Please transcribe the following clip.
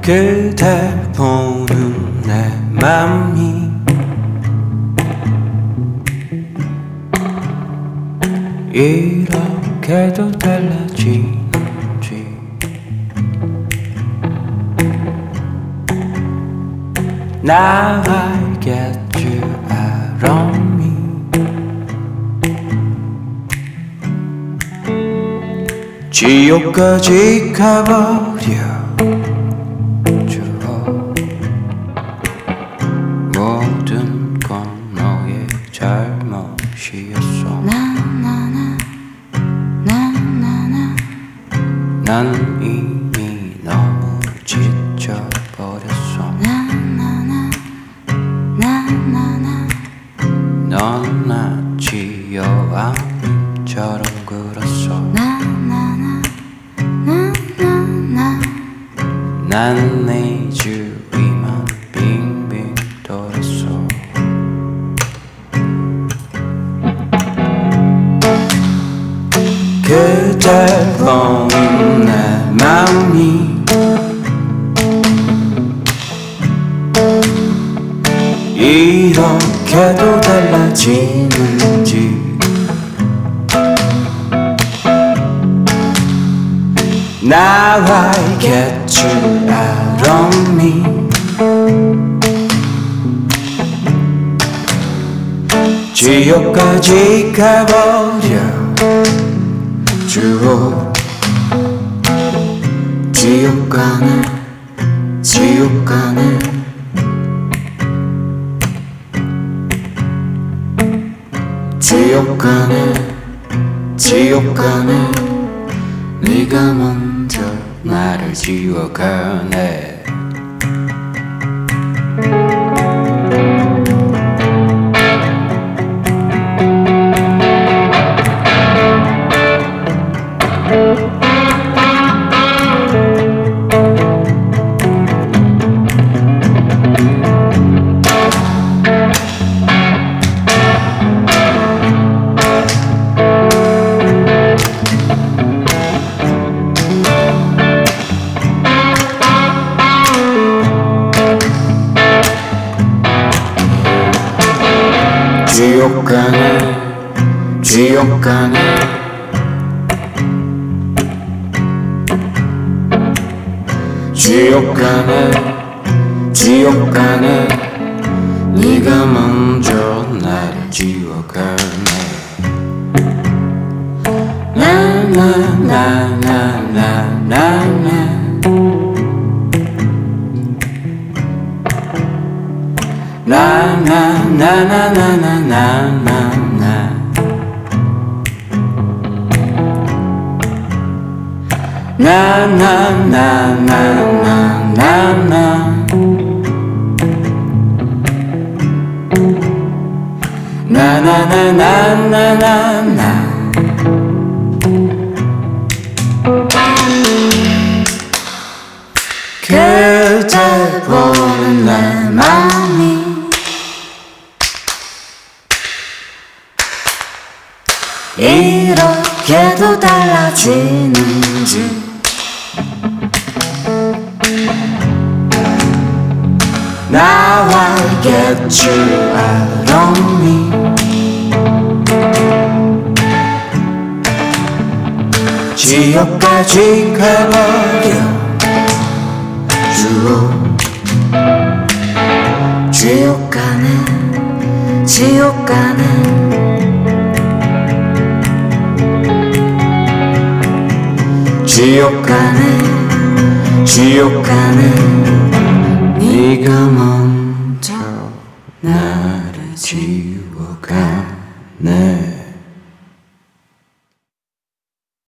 그댈 보는 내 맘이 이렇게도 달라지는지 Now I get you out of me 지옥까지 가버려 모든 건 너의 잘못이었어 난 이미 너무 지쳐버렸어 넌 마치 여왕님처럼 굴었어 난 내 주위만 빙빙 돌았어 그댈 보는 내 맘이 이렇게도 달라지는지 Now I get you out of me 지옥까지 가버려 주옥 지옥 가네 지옥 가네 지옥 가네 지옥 가네 네가 먼저 나를 지워가네 지옥 가네 지옥 가네 지옥 가네 지옥 가네 네가 먼저 나를 지워가네 나나나나나나나 나나나나나나나나 나나나나나나나 나나나나나나나 그댈 보는 내 맘이 이렇게도 달라지는지 Now I get you out of me 지옥까지 가버려 주옥 지옥 가네 지옥 가네 지옥 가네 지옥 가네 네가 먼저 나를 지워가네